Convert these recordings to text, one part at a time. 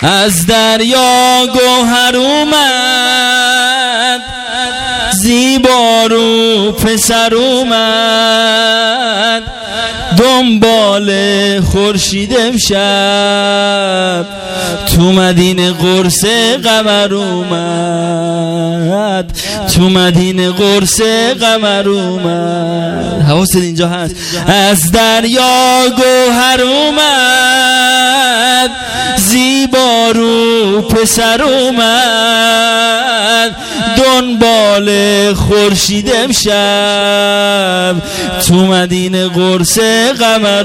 از دریا گوهر اومد، زیبا رو پسر اومد، دنبال خورشید امشب، تو مدینه قرص قمر اومد، تو مدینه قرص قمر اومد. حواست اینجا هست. از دریا گوهر اومد، زیبا رو پسر اومد، دنبال خورشید امشب، تو مدینه قرص قمر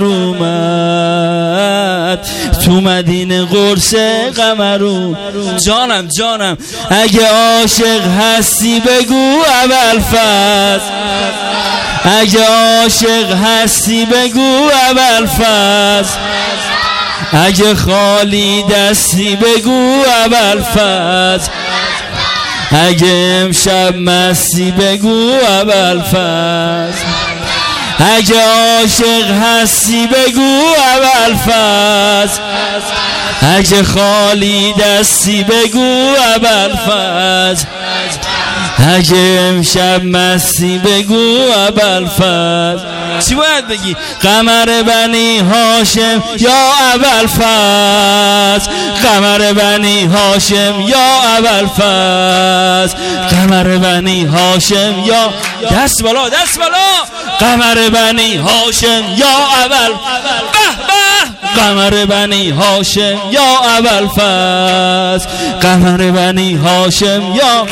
اومد، تو مدینه قرص قمر اومد. جانم اگه عاشق هستی بگو ابوالفضل، اگه عاشق هستی بگو ابوالفضل، اگه خالی دستی بگو ابوالفضل، اگه امشب مستی بگو ابوالفضل، اگه عاشق هستی بگو ابوالفضل، اگه خالی دستی بگو ابوالفضل، اگه امشب مستی بگو ابوالفضل. چی باید بگی؟ قمر بنی هاشم یا ابوالفضل، قمر بنی هاشم یا ابوالفضل، قمر بنی هاشم یا دست بالا دست بالا، قمر بنی هاشم یا ابوالفضل، قمر بنی هاشم یا ابوالفضل، قمر بنی هاشم یا.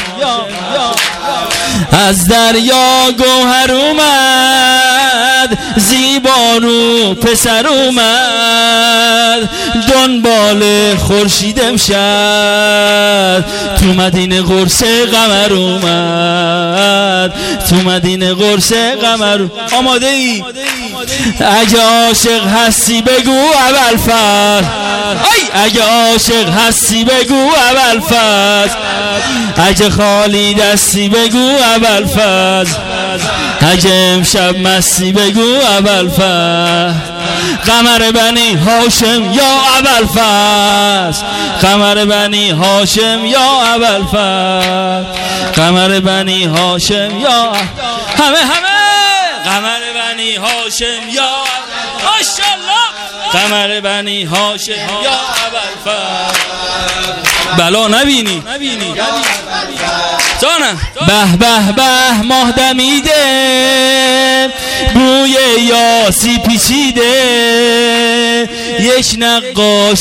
از دریا گوهر اومد، زیبا رو پسر اومد، دنبال خورشید امشب، تو مدینه قرص قمر اومد، تو مدینه قرص قمر. آماده ای؟ اگه عاشق هستی بگو ابوالفضل، اگه عاشق هستی بگو ابوالفضل، اگه خالی دستی بگو ابوالفضل، اگه امشب مستی بگو ابوالفضل، قمر بنی هاشم یا ابوالفضل، قمر بنی هاشم یا ابوالفضل، قمر بنی هاشم یا همه قمر بنی هاشم یا ماشاءالله، قمر بنی هاشم یا ابوالفضل. بلا نبینی جانم. به به به ماه دمیده، بوی یاسی پیچیده، یک نقاش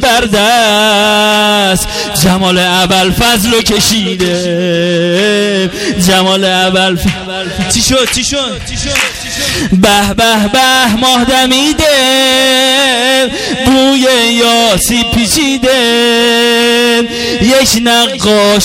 زبردست جمال ابوالفضل کشیده، جمال ابوالفضل. چی شد؟ به به به ماه دمیده، بوی یاسی پیچیده، یک نقاش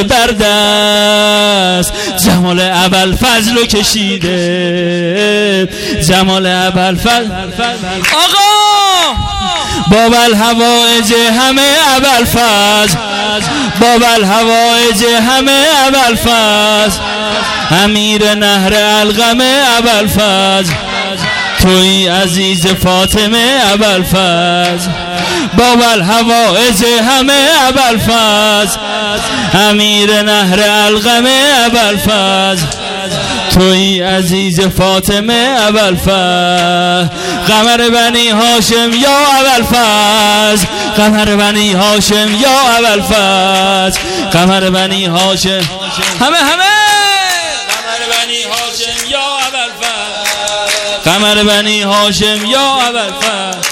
زبردست جمال ابوالفضل کشیده، جمال ابوالفضل. آقا باب الهوایج همه ابوالفضل، باب الهوایج همه ابوالفضل، امیر نهر القم ابوالفضل، توی عزیز فاطمه ابوالفضل، باب الهوایج همه ابوالفضل، امیر نهر القم ابوالفضل، توی عزیز فاطمه ابوالفضل، قمر بنی هاشم یا ابوالفضل، قمر بنی هاشم یا ابوالفضل، قمر بنی هاشم همه قمر بنی هاشم یا ابوالفضل، قمر بنی هاشم یا ابوالفضل،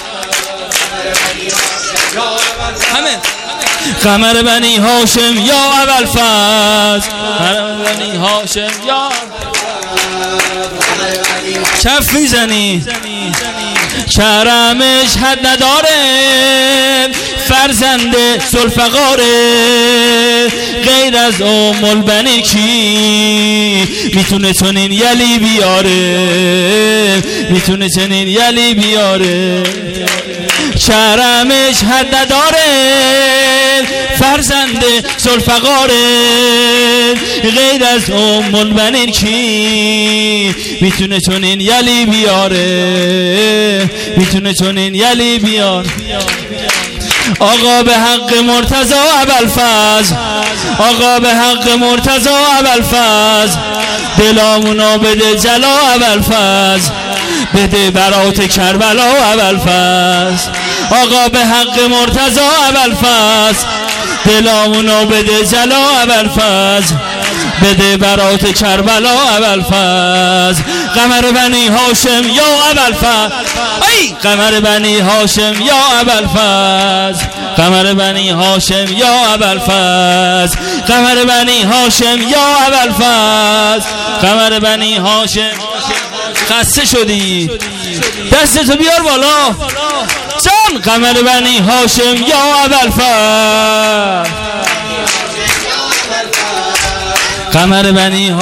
همه قمر بنی هاشم یا ابوالفضل، قمر بنی هاشم یا. کف میزنی کرمش حد نداره، فرزند ذوالفقاره، غیر از ام البنی کی میتونه چنین یلی بیاره، میتونه چنین یلی بیاره. کرمش حد نداره، فرزند ذوالفقاره، غیر از ام البنین کی میتونه چنین یلی بیاره، میتونه چنین یلی بیاره. آقا به حق مرتضی ابوالفضل، آقا به حق مرتضی ابوالفضل، دلامونو بده جلا ابوالفضل، بده برات کربلا ابوالفضل. آقا به حق مرتضی ابوالفضل، دلامونو بده جلا ابوالفضل، بده برات کربلا ابوالفضل. قمر بنی هاشم یا ابوالفضل، ای قمر بنی هاشم یا ابوالفضل، قمر بنی هاشم یا ابوالفضل، قمر بنی هاشم یا ابوالفضل، قمر بنی هاشم. خسته شدی دستتو بیار بالا جان. قمر بنی هاشم یا ابوالفضل، قمر بنی